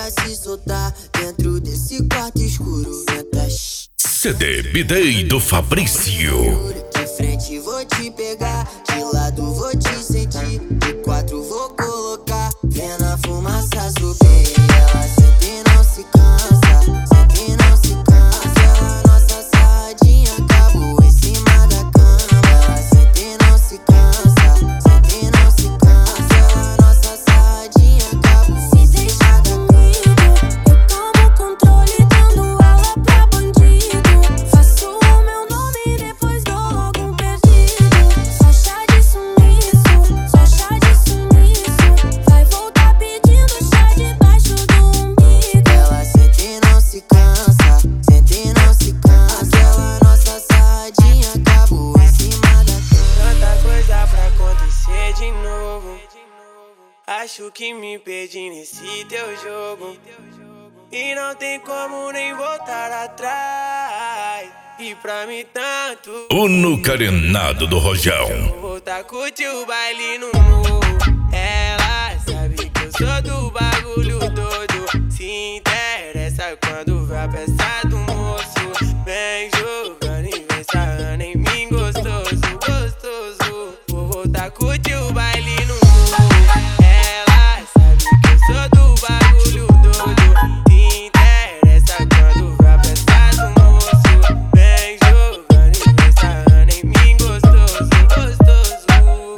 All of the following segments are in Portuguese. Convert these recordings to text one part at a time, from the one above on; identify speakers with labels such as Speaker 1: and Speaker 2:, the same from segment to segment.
Speaker 1: pra se soltar dentro desse quarto escuro. Senta,
Speaker 2: CD Bidei do Fabrício.
Speaker 1: de frente vou te pegar, de lado vou te sentir, de quatro vou colocar, vendo a fumaça subir. Ela sente e não se cansa, sente e não se cansa. Ela, nossa sarradinha acabou em cima da cama. Ela sente e não se cansa, sente e não se cansa. Ela, nossa sarradinha acabou em cima da cama.
Speaker 3: Eu tomo o controle dando aula pra bandido. Faço o meu nome e depois dou logo um perdido. Só chá de sumiço, só chá de sumiço. Vai voltar pedindo chá debaixo do umbigo.
Speaker 1: Ela sente e não se cansa, sente e não se cansa. Ela, nossa sarradinha acabou em cima da cama.
Speaker 4: Tanta coisa pra acontecer de novo. Acho que me perdi nesse teu jogo. E não tem como nem voltar atrás. E pra mim tanto
Speaker 2: O no carenado do Rojão.
Speaker 4: voltar a curtir o baile no morro. Ela sabe que eu sou do bagulho todo. Se interessa quando vai a peça do moço. Vem jogando e vem sarrando em mim gostoso, gostoso. Vou voltar a curtir o baile no morro. Ela sabe que eu sou do bagulho todo. Se interessa quando vai a peça do moço. Vem jogando e vem sarrando em mim gostoso, gostoso.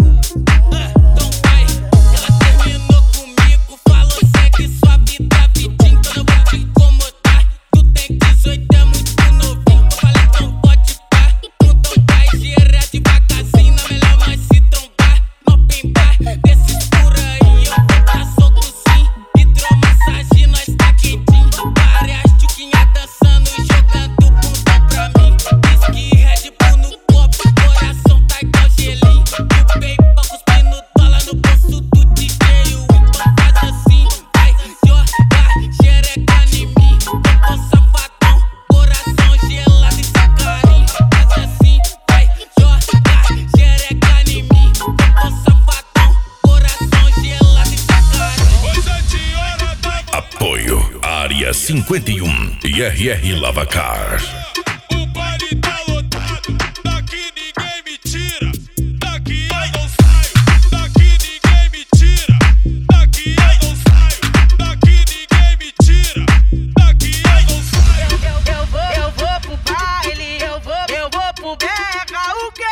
Speaker 4: Então vai, ela terminou comigo, falou segue sua vida, vidinho, que eu não vou te incomodar. Tu tem 18, é muito novinho, eu falei então pode pá. Então vai girar devagarzinho, na melhor nós se trombar. No pimbar, desses por aí eu vou tá solto sim. Hidromassagem, nós tá quentinho. Várias tchuquinhas dançando e jogando bundão pra mim. Whisky, Red Bull no copo, coração tá igual gelinho. E o PayPal cuspindo dólar no bolso do DJ. Então faz assim, vai jogar xereca em mim. Eu tô safadão, coração gelado e sem carinho. Faz assim, vai jogar xereca em mim. Eu tô safadão, coração gelado e sem carinho.
Speaker 2: Apoio Área 51 e RR Lavacar.
Speaker 5: O baile tá lotado, daqui ninguém me tira. Daqui eu não saio, daqui ninguém me tira. Daqui eu não saio, daqui ninguém me tira. Daqui eu não saio.
Speaker 6: Eu vou pro baile, eu vou pro berra, o que?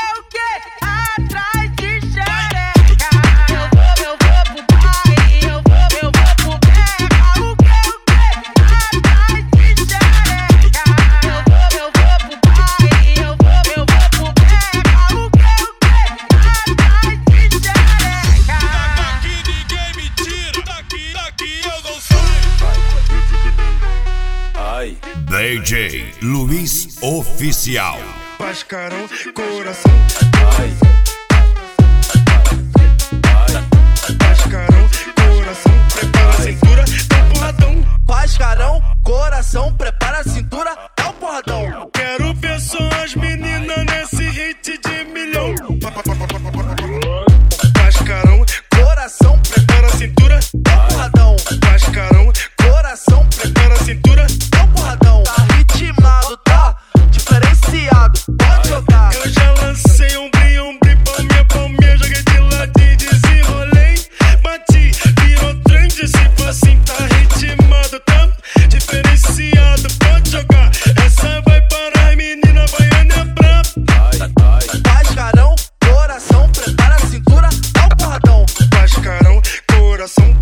Speaker 6: Atrás de xereca. Eu vou pro baile, eu vou pro berra, o que? Atrás de xereca. Eu vou pro baile, eu vou pro berra, o que? Atrás de xereca.
Speaker 5: Daqui ninguém me tira. Daqui eu não saio.
Speaker 2: DJ Luiz Oficial.
Speaker 5: Pascarão, coração. Pascarão, coração, prepara a cintura, dá um porradão.
Speaker 6: Pascarão, coração, prepara a cintura, dá um porradão.
Speaker 5: Quero ver só as meninas nesse hit de milhão. Pascarão,
Speaker 6: Coração,
Speaker 5: prepara a cintura.
Speaker 6: dá um porradão.
Speaker 5: Pascarão,
Speaker 6: Coração,
Speaker 5: prepara a cintura.
Speaker 6: dá um porradão. Tá ritmado, tá diferenciado, pode jogar.
Speaker 5: Eu já lancei ombri, palminha, joguei de ladinho, desenrolei, bati, virou trend, se for assim, tá ritmado, tá diferenciado, pode jogar. Essa vai para as meninas, baiana é braba.
Speaker 6: Pascarão, coração, prepara a cintura, dá um porradão.
Speaker 5: Pascarão, coração,